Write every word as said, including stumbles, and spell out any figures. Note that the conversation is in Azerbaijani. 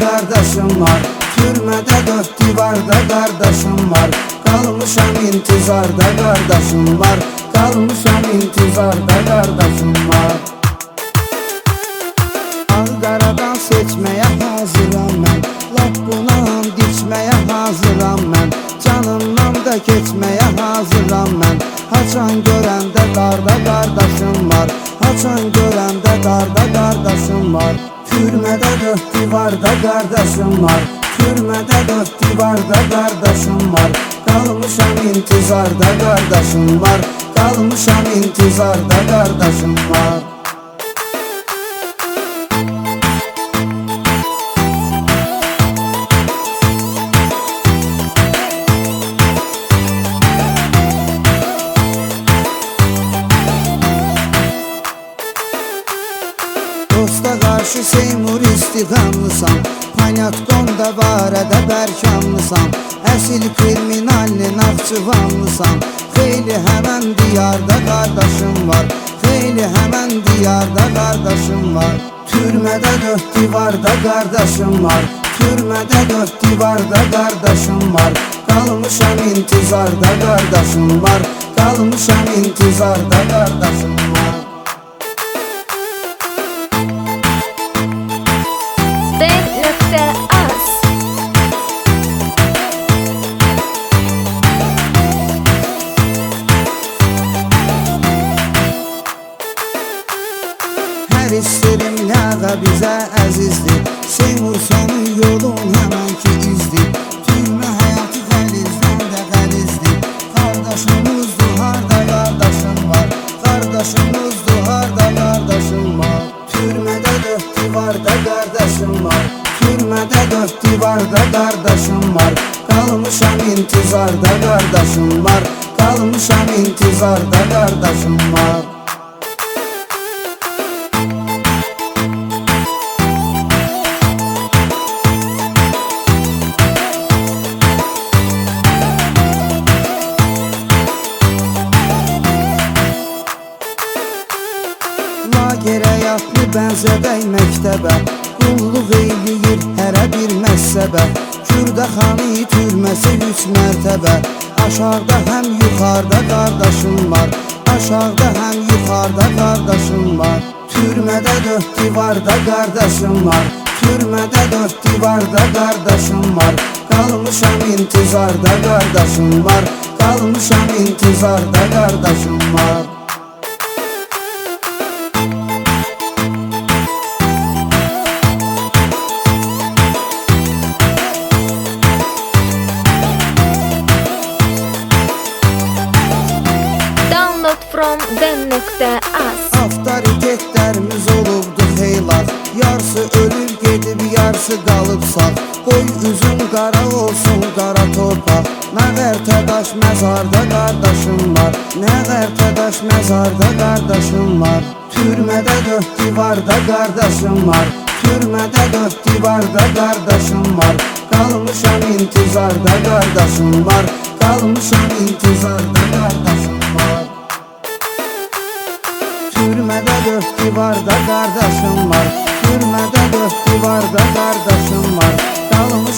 qardaşım var. Türmədə dörd divarda qardaşım var. Qalmışam intizarda qardaşım var. Qalmışam intizarda qardaşım var. Ağ-qaradan seçməyə hazıram mən. Lap buna and içməyə hazıram mən. Canımdan da keçməyə hazıram mən. Haçan görəndə qarda qardaşım var. Haçan görəndə qarda qardaşım var. Türmədə dörd divarda qardaşım var. Türmədə dörd divarda qardaşım var. Qalmışam intizarda qardaşım var. Qalmışam intizarda qardaşım var. Dosta qarşı Seymur istiqamlısan. Panyatqonda barədə bərkamlısan. Əsil kriminalli Naxçıvanlısan. Xeyli həmən diyarda qardaşım var. Xeyli həmən diyarda qardaşım var. Türmədə dörd divarda qardaşım var. Türmədə dörd divarda qardaşım var. Qalmışam intizarda qardaşım var. Qalmışam intizarda qardaşım var. Hər istirim ləğa bizə əzizdir. Seymur sənin yolun həmən ki izdir. Türmə həyatı qəlizdən də qəlizdir. Qardaşımızdır harda qardaşım var. Qardaşımızdır harda qardaşım var. Türmədə dörd divarda qardaşım var. Türmədə dörd divarda qardaşım var. Qalmışam intizarda qardaşım var. Qalmışam intizarda qardaşım var. Lagerə yatlı bənzədək məktəbə. Qulluq eyləyir hərə bir məssəbə. Kürdəxani türməsi üç mərtəbə. Aşağıda həm yuxarda qardaşım var. Aşağıda həm yuxarda qardaşım var. Türmədə dörd divarda qardaşım var. Türmədə dörd divarda qardaşım var. Qalmışam intizarda qardaşım var. Qalmışam intizarda qardaşım var. From dem.az Avtoritetlərimiz olubdu xeylaq. Yarısı ölüb gedib, yarısı qalıb sağ. Qoy üzüm qara olsun qara torpaq. Nə qərtədaş məzarda qardaşım var. Nə qərtədaş məzarda qardaşım var. Türmədə dörd divarda qardaşım var. Türmədə dörd divarda qardaşım var. Qalmışam intizarda qardaşım var. Qalmışam intizarda qardaşım var. Türmədə dörd divarda qardaşım var. Türmədə dörd divarda qardaşım var. Qalmışam